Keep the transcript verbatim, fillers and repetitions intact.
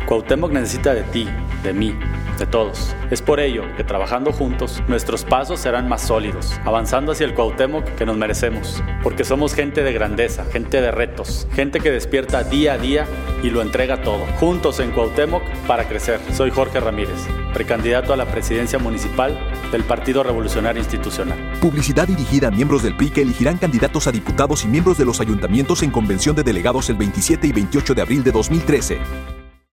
Cuauhtémoc necesita de ti, de mí, de todos. Es por ello que trabajando juntos, nuestros pasos serán más sólidos, avanzando hacia el Cuauhtémoc que nos merecemos. Porque somos gente de grandeza, gente de retos, gente que despierta día a día y lo entrega todo. Juntos en Cuauhtémoc para crecer. Soy Jorge Ramírez, precandidato a la presidencia municipal del Partido Revolucionario Institucional. Publicidad dirigida a miembros del P R I que elegirán candidatos a diputados y miembros de los ayuntamientos en convención de delegados el veintisiete y veintiocho de abril de dos mil trece.